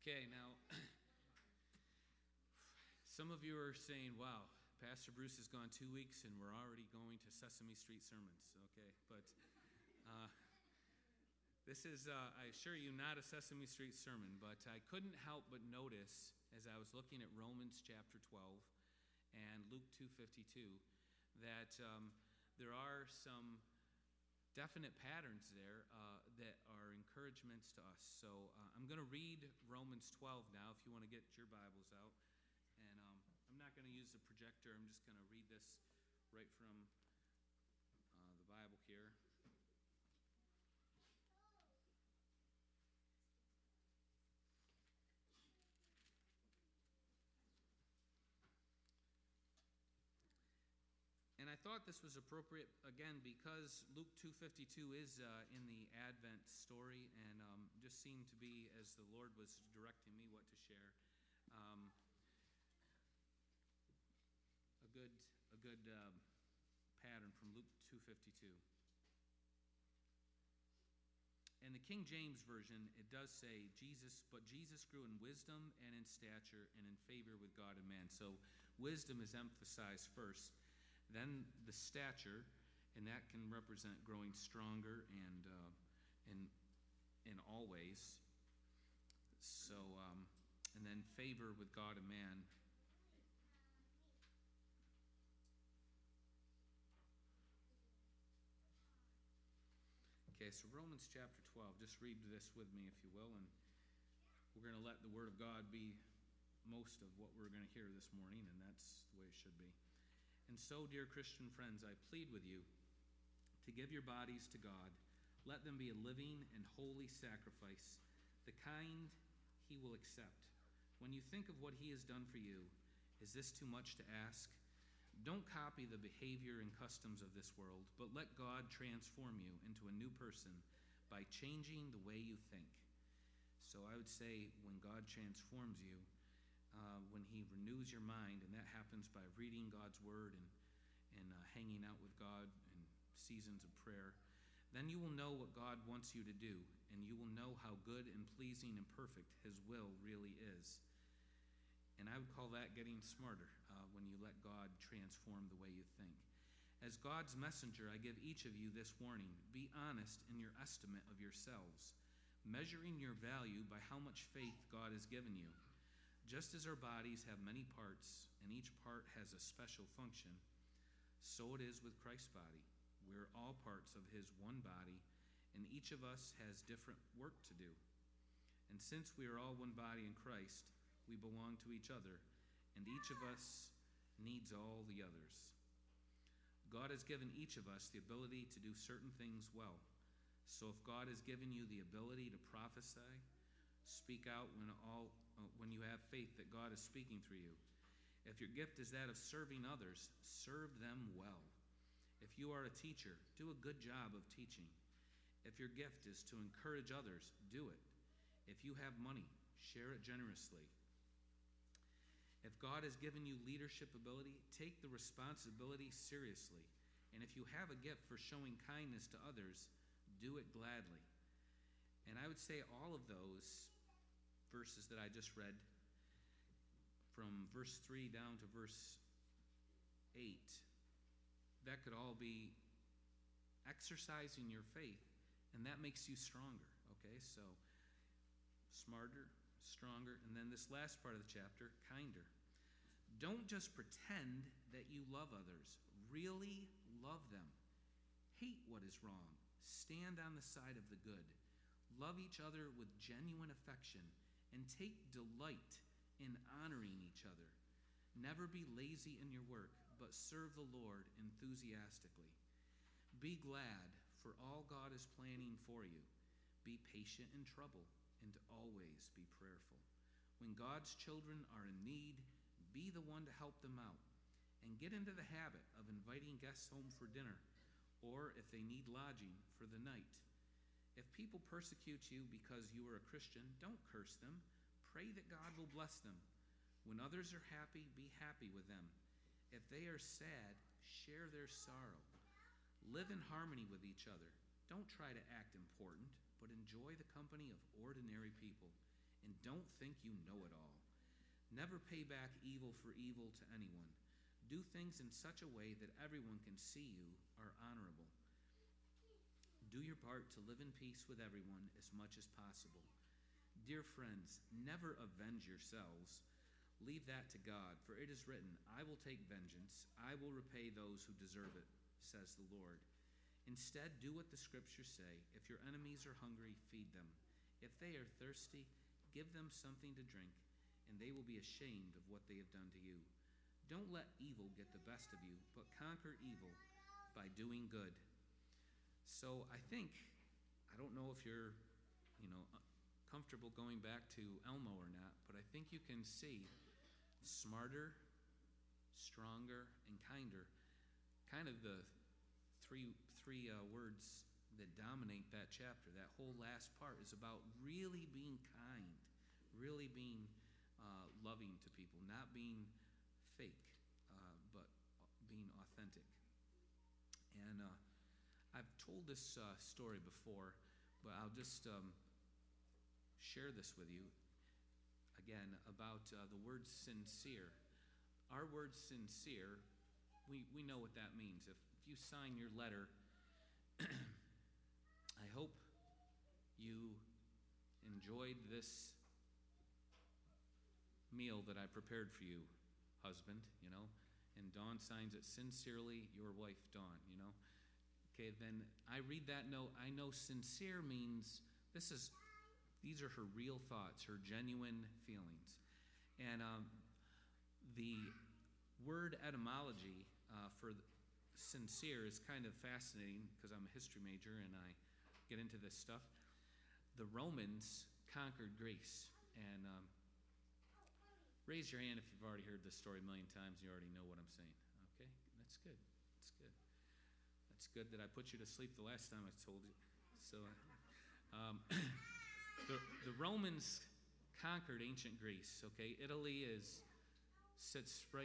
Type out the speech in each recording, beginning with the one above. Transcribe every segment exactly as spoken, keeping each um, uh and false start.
Okay, now, some of you are saying, wow, Pastor Bruce has gone two weeks and we're already going to Sesame Street sermons. Okay, but uh, this is, uh, I assure you, not a Sesame Street sermon, but I couldn't help but notice as I was looking at Romans chapter twelve and Luke two fifty-two that um, there are some definite patterns there uh, that are encouragements to us. So uh, I'm going to read Romans twelve now if you want to get your Bibles out. And um, I'm not going to use the projector. I'm just going to read this right from uh, the Bible here. And I thought this was appropriate, again, because Luke two fifty-two is uh, in the Advent story, and um, just seemed to be, as the Lord was directing me what to share, um, a good, a good uh, pattern from Luke two fifty-two. In the King James Version, it does say, Jesus, but Jesus grew in wisdom and in stature and in favor with God and man. So wisdom is emphasized first. Then the stature, and that can represent growing stronger and uh, in in all ways. So, um, and then favor with God and man. Okay, so Romans chapter twelve. Just read this with me, if you will, and we're going to let the Word of God be most of what we're going to hear this morning, and that's the way it should be. And so, dear Christian friends, I plead with you to give your bodies to God. Let them be a living and holy sacrifice, the kind He will accept. When you think of what He has done for you, is this too much to ask? Don't copy the behavior and customs of this world, but let God transform you into a new person by changing the way you think. So I would say when God transforms you, Uh, when He renews your mind, and that happens by reading God's Word and, and uh, hanging out with God in seasons of prayer, then you will know what God wants you to do, and you will know how good and pleasing and perfect His will really is. And I would call that getting smarter uh, when you let God transform the way you think. As God's messenger, I give each of you this warning. Be honest in your estimate of yourselves, measuring your value by how much faith God has given you. Just as our bodies have many parts, and each part has a special function, so it is with Christ's body. We're all parts of His one body, and each of us has different work to do. And since we are all one body in Christ, we belong to each other, and each of us needs all the others. God has given each of us the ability to do certain things well. So if God has given you the ability to prophesy, speak out when all uh, when you have faith that God is speaking through you. If your gift is that of serving others, serve them well. If you are a teacher, do a good job of teaching. If your gift is to encourage others, do it. If you have money, share it generously. If God has given you leadership ability, take the responsibility seriously. And if you have a gift for showing kindness to others, do it gladly. And I would say all of those verses that I just read, from verse three down to verse eight, that could all be exercising your faith, and that makes you stronger, okay? So, smarter, stronger, and then this last part of the chapter, kinder. Don't just pretend that you love others. Really love them. Hate what is wrong. Stand on the side of the good. Love each other with genuine affection, and take delight in honoring each other. Never be lazy in your work, but serve the Lord enthusiastically. Be glad, for all God is planning for you. Be patient in trouble, and always be prayerful. When God's children are in need, be the one to help them out, and get into the habit of inviting guests home for dinner, or if they need lodging, for the night. If people persecute you because you are a Christian, don't curse them. Pray that God will bless them. When others are happy, be happy with them. If they are sad, share their sorrow. Live in harmony with each other. Don't try to act important, but enjoy the company of ordinary people. And don't don't think you know it all. Never pay back evil for evil to anyone. Do things in such a way that everyone can see you are honorable. Do your part to live in peace with everyone as much as possible. Dear friends, never avenge yourselves. Leave that to God, for it is written, I will take vengeance. I will repay those who deserve it, says the Lord. Instead, do what the scriptures say. If your enemies are hungry, feed them. If they are thirsty, give them something to drink, and they will be ashamed of what they have done to you. Don't let evil get the best of you, but conquer evil by doing good. So I think, I don't know if you're, you know, comfortable going back to Elmo or not, but I think you can see smarter, stronger, and kinder, kind of the three three uh, words that dominate that chapter. That whole last part is about really being kind, really being uh, loving to people, not being fake, uh, but being authentic. And uh, I've told this uh, story before, but I'll just um, share this with you again about uh, the word sincere. Our word sincere, we, we know what that means. If, if you sign your letter, I hope you enjoyed this meal that I prepared for you, husband, you know, and Dawn signs it, sincerely, your wife, Dawn, you know. Okay, then I read that note. I know sincere means this is, these are her real thoughts, her genuine feelings. And um, the word etymology uh, for sincere is kind of fascinating because I'm a history major and I get into this stuff. The Romans conquered Greece. And um, raise your hand if you've already heard this story a million times and you already know what I'm saying. Okay, that's good. That's good. That's good that I put you to sleep the last time I told you. So, um, the the Romans conquered ancient Greece. Okay, Italy is sits right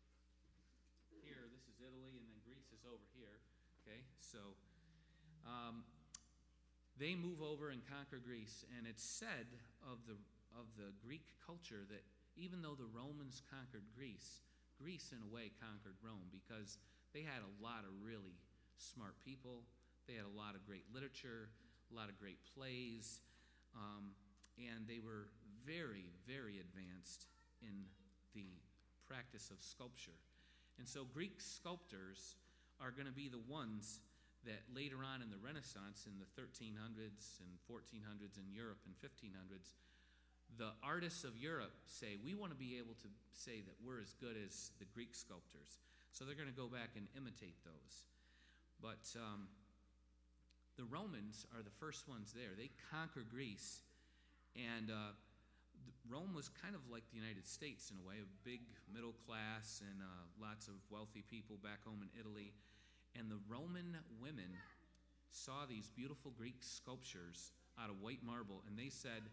here. This is Italy, and then Greece is over here. Okay, so um, they move over and conquer Greece, and it's said of the of the Greek culture that even though the Romans conquered Greece, Greece in a way conquered Rome because they had a lot of really smart people. They had a lot of great literature, a lot of great plays, um, and they were very, very advanced in the practice of sculpture. And so Greek sculptors are going to be the ones that later on in the Renaissance, in the thirteen hundreds and fourteen hundreds in Europe and fifteen hundreds, the artists of Europe say, we want to be able to say that we're as good as the Greek sculptors. So they're going to go back and imitate those. But um, the Romans are the first ones there. They conquer Greece, and uh, Rome was kind of like the United States in a way, a big middle class and uh, lots of wealthy people back home in Italy. And the Roman women saw these beautiful Greek sculptures out of white marble, and they said,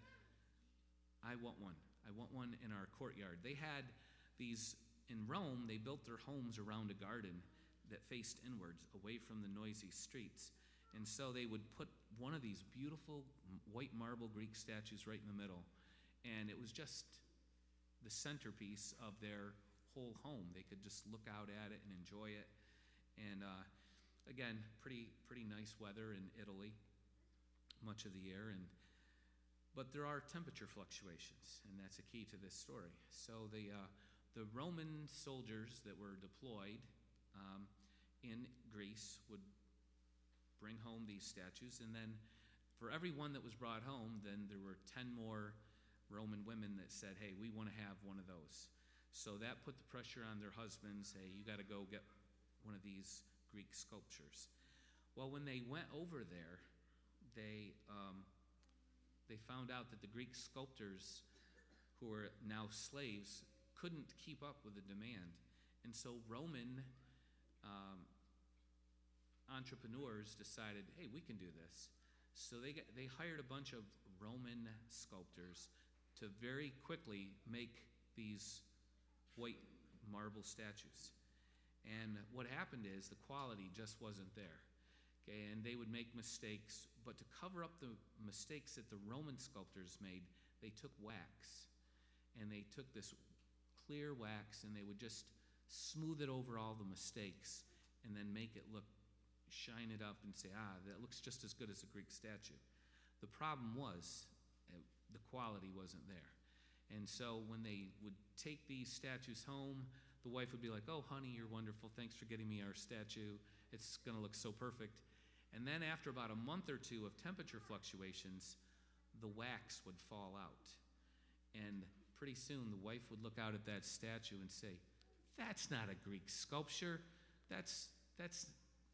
I want one. I want one in our courtyard. They had these, in Rome, they built their homes around a garden that faced inwards, away from the noisy streets. And so they would put one of these beautiful white marble Greek statues right in the middle. And it was just the centerpiece of their whole home. They could just look out at it and enjoy it. And uh, again, pretty pretty nice weather in Italy much of the year. And but there are temperature fluctuations, and that's a key to this story. So the uh, the Roman soldiers that were deployed um, in Greece would bring home these statues, and then for every one that was brought home, then there were ten more Roman women that said, hey, we want to have one of those. So that put the pressure on their husbands, hey, you got to go get one of these Greek sculptures. Well, when they went over there, they um, they found out that the Greek sculptors, who were now slaves, couldn't keep up with the demand. And so Roman um, entrepreneurs decided, hey, we can do this. So they get, they hired a bunch of Roman sculptors to very quickly make these white marble statues. And what happened is the quality just wasn't there. Okay, and they would make mistakes, but to cover up the mistakes that the Roman sculptors made, they took wax, and they took this clear wax, and they would just smooth it over all the mistakes, and then make it look, shine it up, and say, ah, that looks just as good as a Greek statue. The problem was, uh, the quality wasn't there. And so when they would take these statues home, the wife would be like, oh, honey, you're wonderful. Thanks for getting me our statue. It's going to look so perfect. And then after about a month or two of temperature fluctuations, the wax would fall out. And pretty soon the wife would look out at that statue and say, that's not a Greek sculpture. That's, that's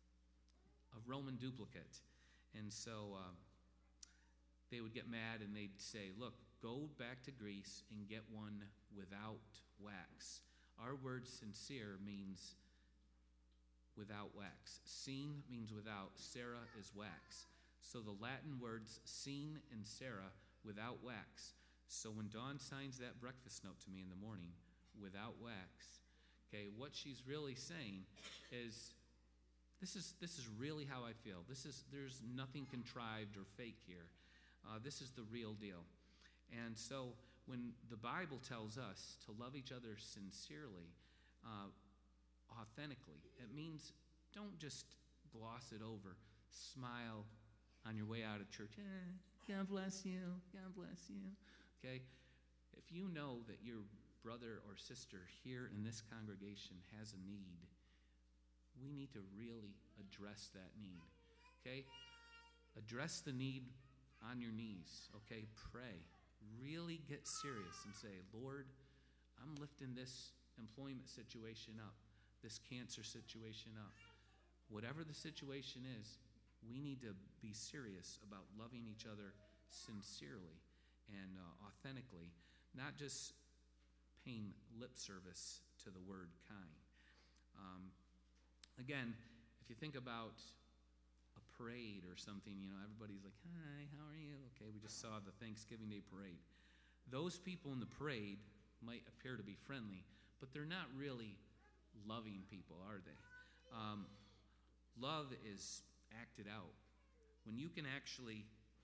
a Roman duplicate. And so uh, they would get mad and they'd say, look, go back to Greece and get one without wax. Our word sincere means without wax. Seen means without. Sarah is wax. So the Latin words seen and Sarah, without wax. So when Dawn signs that breakfast note to me in the morning, without wax, okay, what she's really saying is, this is this is really how I feel. This is there's nothing contrived or fake here. Uh, this is the real deal. And so when the Bible tells us to love each other sincerely, uh, authentically, it means don't just gloss it over. Smile on your way out of church. Eh, God bless you. God bless you. Okay? If you know that your brother or sister here in this congregation has a need, we need to really address that need. Okay? Address the need on your knees. Okay? Pray. Really get serious and say, Lord, I'm lifting this employment situation up, this cancer situation up. Whatever the situation is, we need to be serious about loving each other sincerely and uh, authentically, not just paying lip service to the word kind. Um, again, if you think about a parade or something, you know, everybody's like, hi, how are you? Okay, we just saw the Thanksgiving Day parade. Those people in the parade might appear to be friendly, but they're not really loving people, are they? Um, love is acted out. When you can actually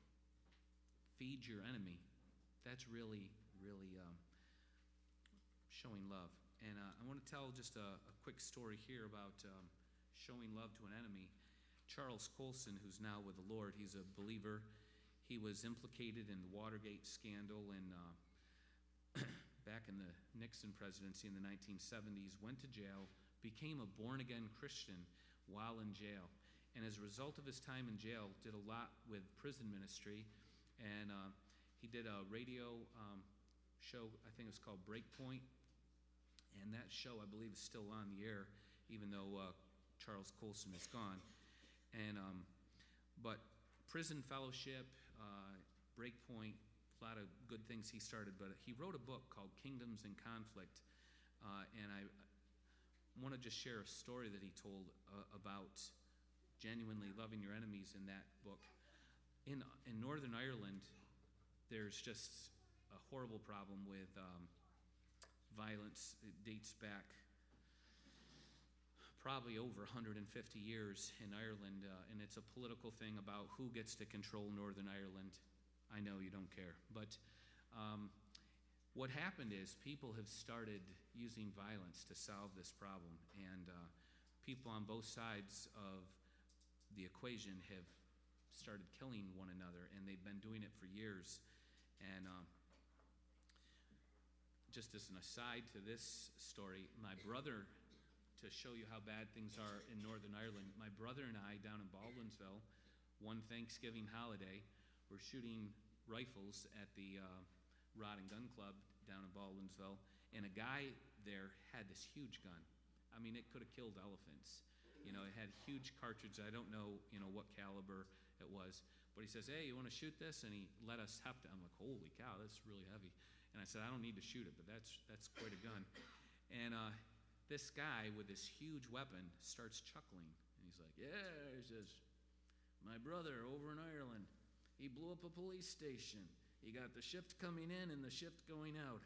feed your enemy, that's really, really um, showing love. And uh, I want to tell just a, a quick story here about um, showing love to an enemy. Charles Colson, who's now with the Lord, he's a believer. He was implicated in the Watergate scandal and uh, back in the Nixon presidency in the nineteen seventies, went to jail, became a born-again Christian while in jail. And as a result of his time in jail, did a lot with prison ministry. And uh, he did a radio um, show, I think it was called Breakpoint. And that show, I believe, is still on the air, even though uh, Charles Colson is gone. And um, but prison fellowship, uh, Breakpoint, a lot of good things he started. But he wrote a book called Kingdoms in Conflict. Uh, and I want to just share a story that he told uh, about genuinely loving your enemies in that book. In in Northern Ireland, there's just a horrible problem with um, violence. It dates back probably over one hundred fifty years in Ireland, uh, and it's a political thing about who gets to control Northern Ireland. I know you don't care, but um, what happened is people have started using violence to solve this problem, and uh, people on both sides of the equation have started killing one another, and they've been doing it for years. And um, just as an aside to this story, my brother, to show you how bad things are in Northern Ireland, my brother and I down in Baldwinsville, one Thanksgiving holiday, were shooting rifles at the uh, Rod and Gun Club down in Baldwinsville, and a guy there had this huge gun. I mean, it could have killed elephants. You know, it had huge cartridge. I don't know, you know, what caliber it was. But he says, hey, you want to shoot this? And he let us heft it. I'm like, holy cow, that's really heavy. And I said, I don't need to shoot it, but that's that's quite a gun. And uh, this guy with this huge weapon starts chuckling. And he's like, yeah, he says, my brother over in Ireland, he blew up a police station. He got the shift coming in and the shift going out.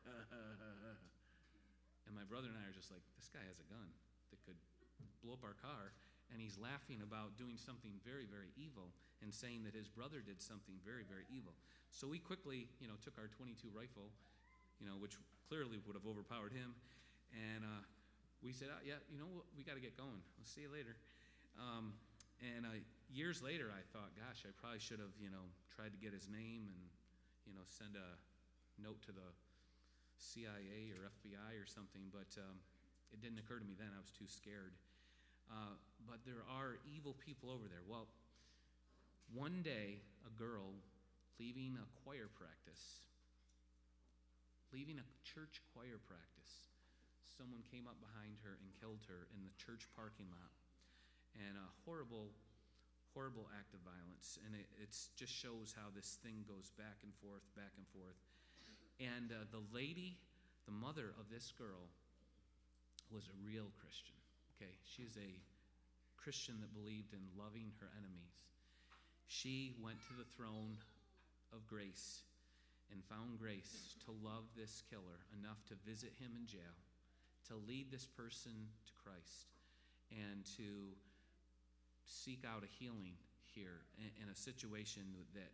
And my brother and I are just like, this guy has a gun that could blow up our car. and he's laughing about doing something very, very evil and saying that his brother did something very, very evil. So we quickly, you know, took our twenty-two rifle, you know, which clearly would have overpowered him, and uh, we said, oh, yeah, you know what, we got to get going. We'll see you later. Um, and uh, years later, I thought, gosh, I probably should have, you know, tried to get his name and, you know, send a note to the C I A or F B I or something, but um, it didn't occur to me then. I was too scared. Uh, but there are evil people over there. Well, one day, a girl leaving a choir practice, leaving a church choir practice, someone came up behind her and killed her in the church parking lot. And a horrible, horrible act of violence. And it it's just shows how this thing goes back and forth, back and forth. And uh, the lady, the mother of this girl, was a real Christian. Okay, she's a Christian that believed in loving her enemies. She went to the throne of grace and found grace to love this killer enough to visit him in jail, to lead this person to Christ, and to seek out a healing here in, in a situation that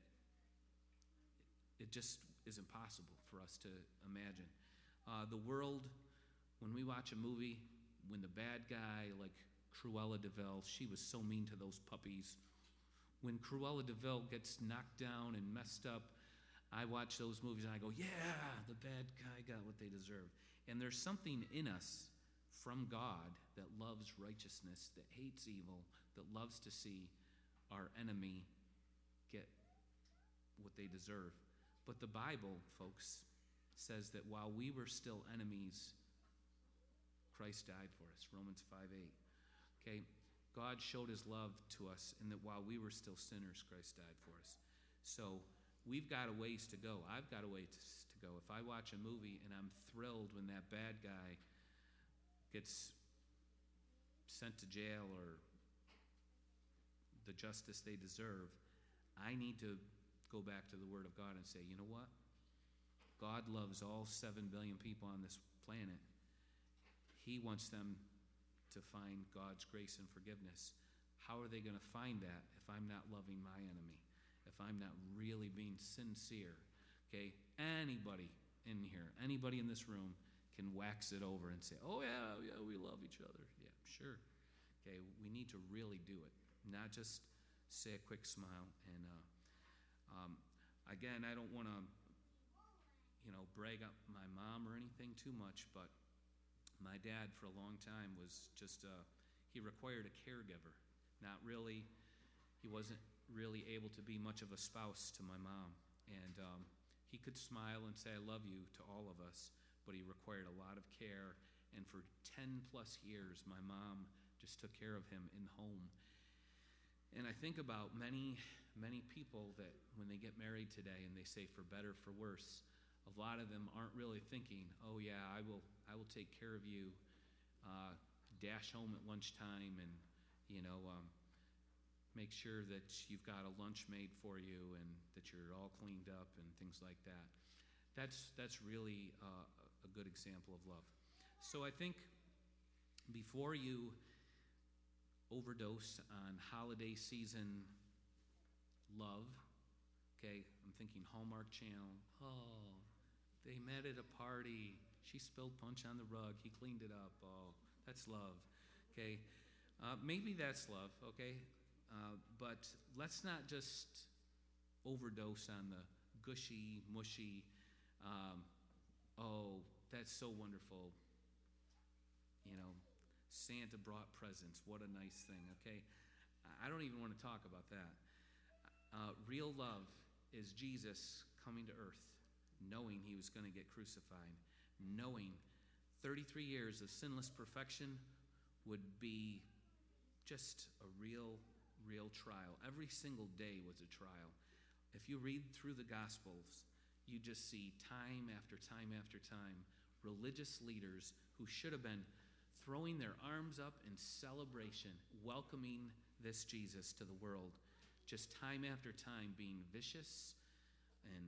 it just is impossible for us to imagine. Uh, the world, when we watch a movie, when the bad guy, like Cruella de Vil, she was so mean to those puppies. When Cruella de Vil gets knocked down and messed up, I watch those movies and I go, yeah, the bad guy got what they deserved. And there's something in us from God that loves righteousness, that hates evil, that loves to see our enemy get what they deserve. But the Bible, folks, says that while we were still enemies, Christ died for us, Romans five eight. Okay, God showed his love to us in that while we were still sinners, Christ died for us. So we've got a ways to go. I've got a ways to go. If I watch a movie and I'm thrilled when that bad guy gets sent to jail or the justice they deserve, I need to go back to the Word of God and say, you know what? God loves all seven billion people on this planet. He wants them to find God's grace and forgiveness. How are they going to find that if I'm not loving my enemy? If I'm not really being sincere? Okay, anybody in here, anybody in this room can wax it over and say, oh yeah, yeah, we love each other. Yeah, sure. Okay, we need to really do it, not just say a quick smile. And uh, um, again, I don't want to, you know, brag up my mom or anything too much, but my dad for a long time was just, uh, he required a caregiver. Not really, he wasn't really able to be much of a spouse to my mom. And um, he could smile and say, I love you to all of us, but he required a lot of care. And for ten plus years, my mom just took care of him in the home. And I think about many, many people that when they get married today and they say for better, for worse, a lot of them aren't really thinking, oh yeah, I will I will take care of you, uh, dash home at lunchtime and, you know, um, make sure that you've got a lunch made for you and that you're all cleaned up and things like that. That's, that's really uh, a good example of love. So I think before you overdose on holiday season love, okay, I'm thinking Hallmark Channel, oh, they met at a party. She spilled punch on the rug. He cleaned it up. Oh, that's love. Okay, uh, maybe that's love. Okay, uh, but let's not just overdose on the gushy, mushy. Um, oh, that's so wonderful. You know, Santa brought presents. What a nice thing. Okay, I don't even want to talk about that. Uh, real love is Jesus coming to earth, knowing he was going to get crucified, knowing thirty-three years of sinless perfection would be just a real, real trial. Every single day was a trial. If you read through the Gospels, you just see time after time after time religious leaders who should have been throwing their arms up in celebration, welcoming this Jesus to the world, just time after time being vicious and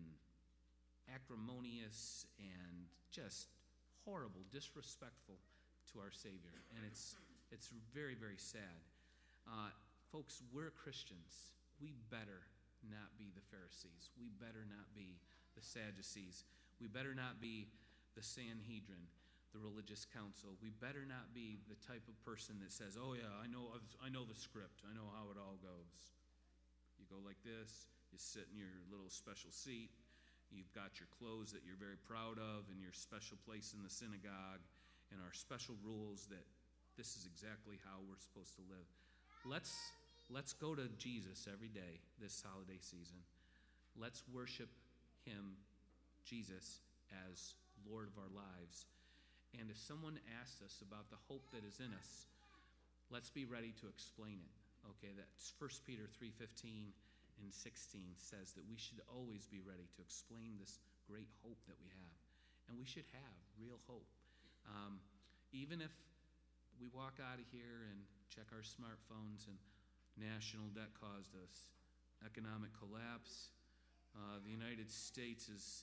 acrimonious and just horrible, disrespectful to our Savior. And it's it's very, very sad. Uh, folks, we're Christians. We better not be the Pharisees. We better not be the Sadducees. We better not be the Sanhedrin, the religious council. We better not be the type of person that says, oh yeah, I know, I know the script. I know how it all goes. You go like this. You sit in your little special seat. You've got your clothes that you're very proud of and your special place in the synagogue and our special rules that this is exactly how we're supposed to live. Let's, let's go to Jesus every day this holiday season. Let's worship him, Jesus, as Lord of our lives. And if someone asks us about the hope that is in us, let's be ready to explain it. Okay, that's First Peter three fifteen and sixteen says that we should always be ready to explain this great hope that we have. And we should have real hope. Um, even if we walk out of here and check our smartphones and national debt caused us economic collapse, uh, the United States is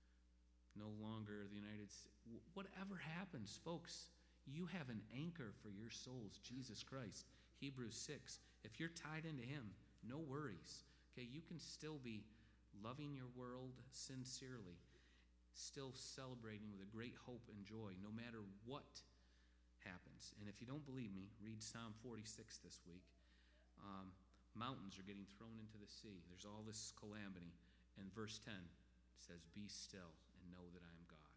no longer the United States. Whatever happens, folks, you have an anchor for your souls, Jesus Christ. Hebrews six. If you're tied into him, no worries. Okay, you can still be loving your world sincerely, still celebrating with a great hope and joy, no matter what happens. And if you don't believe me, read Psalm forty-six this week. Um, mountains are getting thrown into the sea. There's all this calamity. And verse ten says, be still and know that I am God.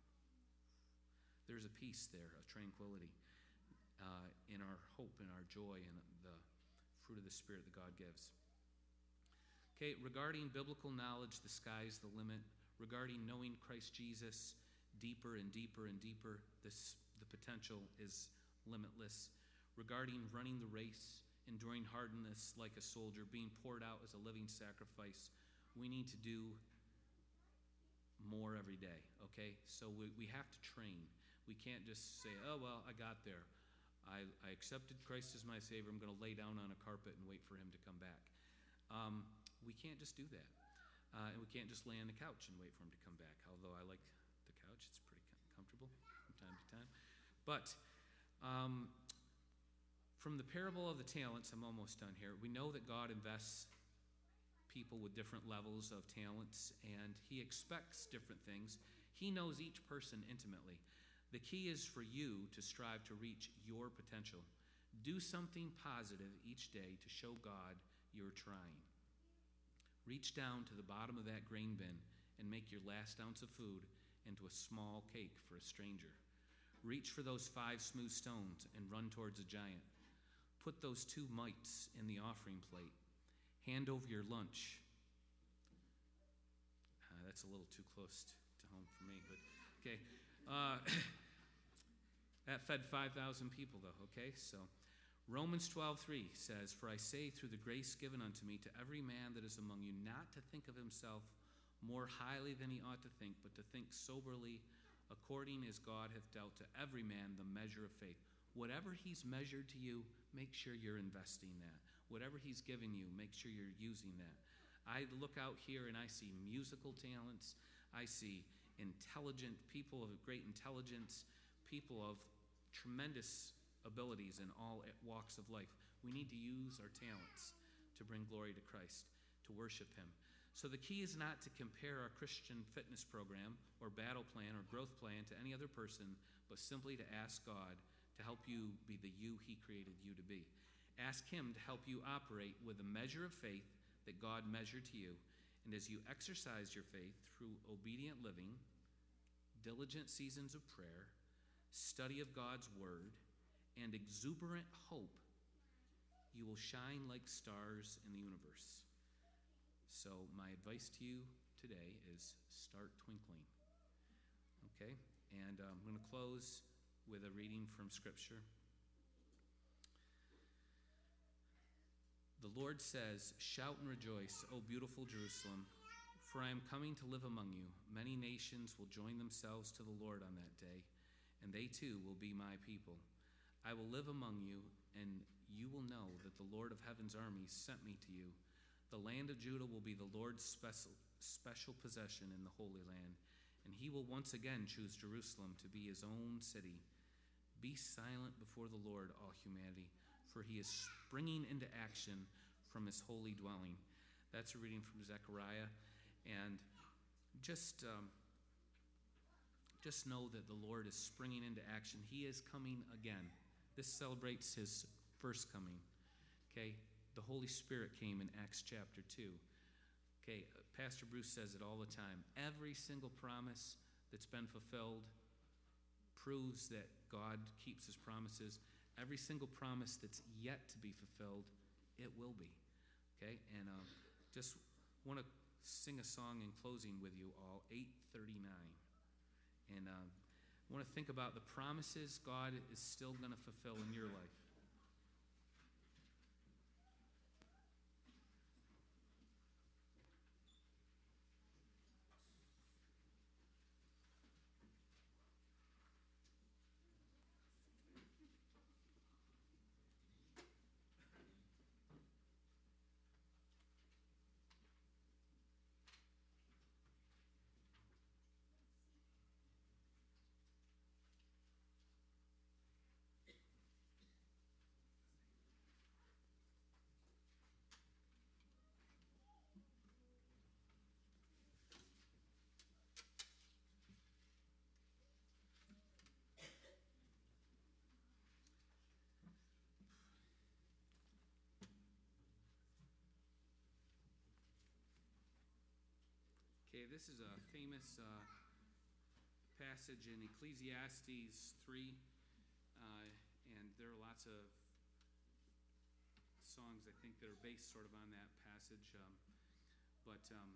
There's a peace there, a tranquility uh, in our hope and our joy and the fruit of the Spirit that God gives. Okay, regarding biblical knowledge, the sky's the limit. Regarding knowing Christ Jesus deeper and deeper and deeper, this the potential is limitless. Regarding running the race, enduring hardness like a soldier, being poured out as a living sacrifice, we need to do more every day, okay? So we, we have to train. We can't just say, oh, well, I got there. I, I accepted Christ as my Savior. I'm going to lay down on a carpet and wait for him to come back. Um, we can't just do that. Uh, and we can't just lay on the couch and wait for him to come back, although I like the couch. It's pretty comfortable from time to time. But um, from the parable of the talents, I'm almost done here, we know that God invests people with different levels of talents, and he expects different things. He knows each person intimately. The key is for you to strive to reach your potential. Do something positive each day to show God you're trying. Reach down to the bottom of that grain bin and make your last ounce of food into a small cake for a stranger. Reach for those five smooth stones and run towards a giant. Put those two mites in the offering plate. Hand over your lunch. Uh, that's a little too close to, to home for me, but okay. Uh, that fed five thousand people, though, okay? So Romans twelve three says, for I say through the grace given unto me to every man that is among you, not to think of himself more highly than he ought to think, but to think soberly, according as God hath dealt to every man the measure of faith. Whatever he's measured to you, make sure you're investing that. Whatever he's given you, make sure you're using that. I look out here and I see musical talents. I see intelligent people of great intelligence, people of tremendous abilities in all walks of life. We need to use our talents to bring glory to Christ, to worship him. So the key is not to compare our Christian fitness program or battle plan or growth plan to any other person, but simply to ask God to help you be the you he created you to be. Ask him to help you operate with a measure of faith that God measured to you. And as you exercise your faith through obedient living, diligent seasons of prayer, study of God's word, and exuberant hope, you will shine like stars in the universe. So my advice to you today is start twinkling. Okay? And uh, I'm going to close with a reading from Scripture. The Lord says, shout and rejoice, O beautiful Jerusalem, for I am coming to live among you. Many nations will join themselves to the Lord on that day, and they too will be my people. I will live among you, and you will know that the Lord of heaven's armies sent me to you. The land of Judah will be the Lord's special, special possession in the Holy Land, and he will once again choose Jerusalem to be his own city. Be silent before the Lord, all humanity, for he is springing into action from his holy dwelling. That's a reading from Zechariah. And just, um, just know that the Lord is springing into action. He is coming again. This celebrates his first coming. Okay? The Holy Spirit came in Acts chapter two. Okay, Pastor Bruce says it all the time. Every single promise that's been fulfilled proves that God keeps his promises. Every single promise that's yet to be fulfilled, it will be. Okay, and um, just want to sing a song in closing with you all, eight thirty-nine. And um, want to think about the promises God is still going to fulfill in your life. Okay, this is a famous uh, passage in Ecclesiastes three, uh, and there are lots of songs, I think, that are based sort of on that passage. Um, but um,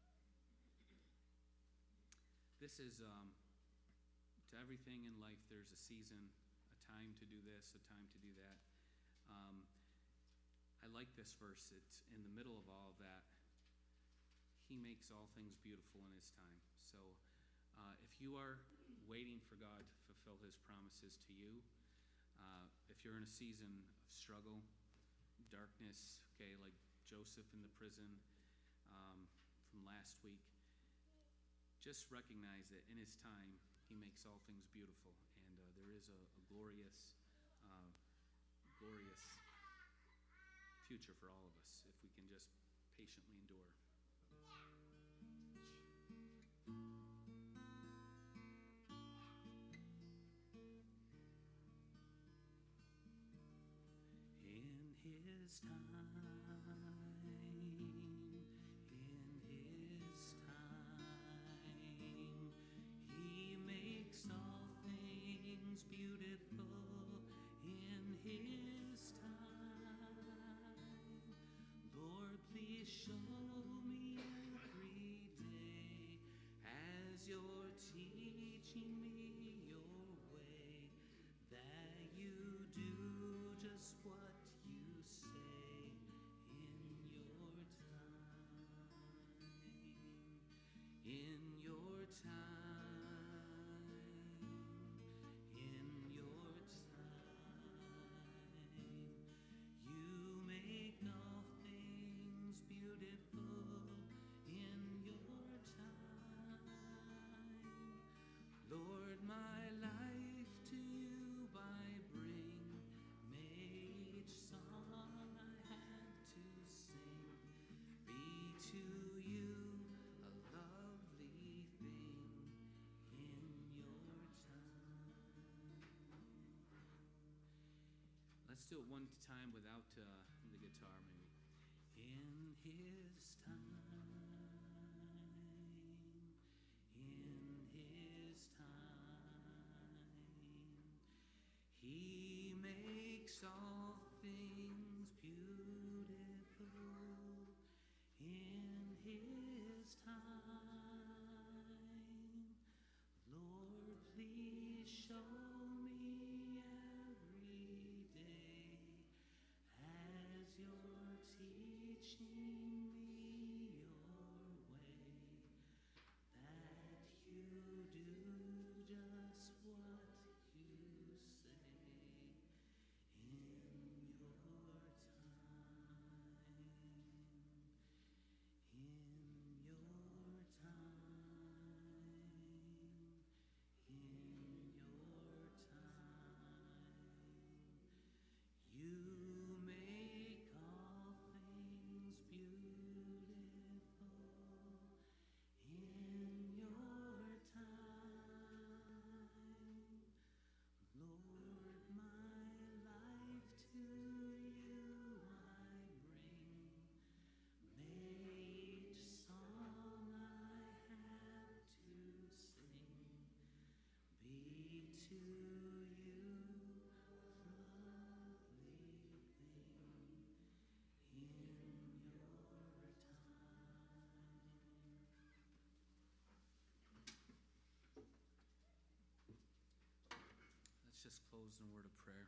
this is, um, to everything in life, there's a season, a time to do this, a time to do that. Um, I like this verse. It's in the middle of all of that. He makes all things beautiful in his time. So uh, if you are waiting for God to fulfill his promises to you, uh, if you're in a season of struggle, darkness, okay, like Joseph in the prison um, from last week, just recognize that in his time, he makes all things beautiful. And uh, there is a, a glorious, uh, glorious future for all of us if we can just patiently endure. In his time, in his time, he makes all things beautiful. In his time, Lord, please show me every day as you're teaching me your way, that you do just what you say in your time, in your time, in your time. You make all things beautiful in your time. Lord, my life to you I bring. May each song I had to sing be to you a lovely thing in your time. Let's do it one time without uh, the guitar, maybe. In his time, in his time, he makes all things beautiful. In his time, Lord, please show me every day as you're teaching me your way, that you do just what you say in close in a word of prayer.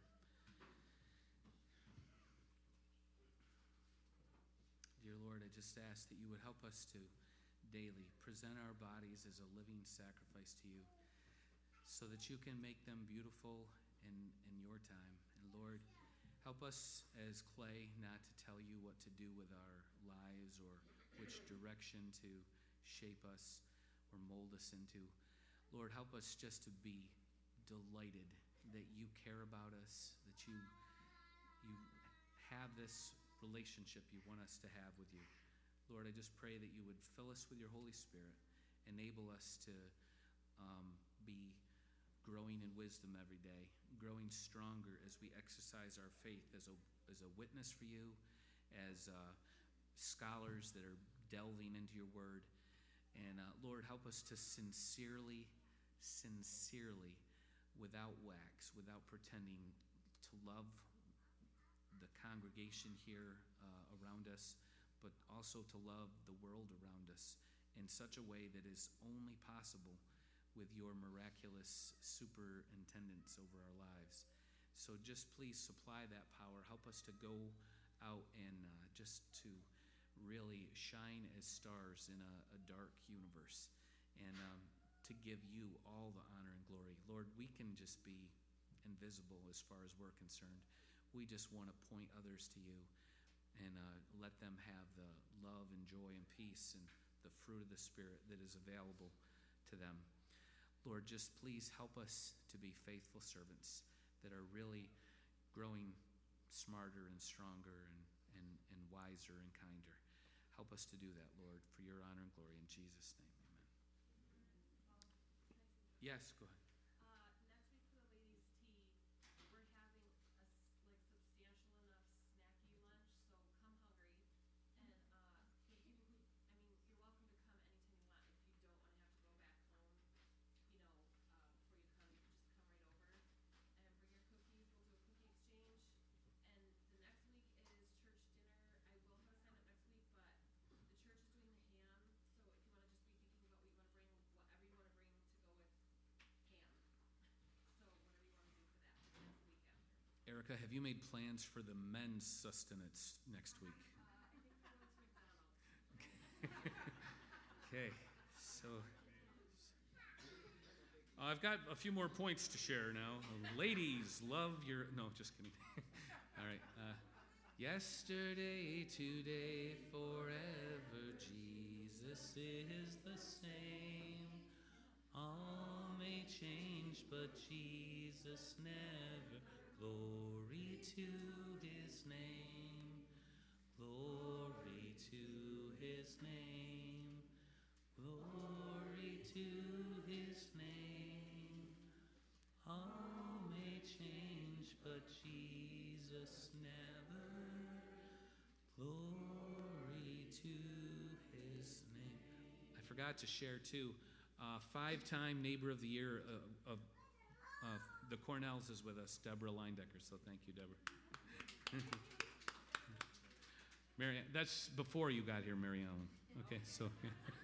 Dear Lord, I just ask that you would help us to daily present our bodies as a living sacrifice to you so that you can make them beautiful in, in your time. And Lord, help us as clay not to tell you what to do with our lives or which direction to shape us or mold us into. Lord, help us just to be delighted that you care about us, that you you have this relationship you want us to have with you. Lord, I just pray that you would fill us with your Holy Spirit, enable us to um, be growing in wisdom every day, growing stronger as we exercise our faith as a, as a witness for you, as uh, scholars that are delving into your word. And uh, Lord, help us to sincerely, sincerely, without wax, without pretending, to love the congregation here uh, around us, but also to love the world around us in such a way that is only possible with your miraculous superintendence over our lives. So just please supply that power. Help us to go out and uh, just to really shine as stars in a, a dark universe, and um, to give you all the honor and glory. Lord, we can just be invisible as far as we're concerned. We just want to point others to you and uh, let them have the love and joy and peace and the fruit of the Spirit that is available to them. Lord, just please help us to be faithful servants that are really growing smarter and stronger and, and, and wiser and kinder. Help us to do that, Lord, for your honor and glory. In Jesus' name, amen. Yes, go ahead. Erica, have you made plans for the men's sustenance next week? Okay, so uh, I've got a few more points to share now. Ladies, love your... No, just kidding. All right. Uh, Yesterday, today, forever, Jesus is the same. All may change, but Jesus never. Glory to his name. Glory to his name. Glory to his name. All may change, but Jesus never. Glory to his name. I forgot to share too. Uh, five-time Neighbor of the Year uh, of uh, the Cornells is with us, Deborah Leindecker. So thank you, Deborah. Mary, that's before you got here, Mary Ellen. Okay, so.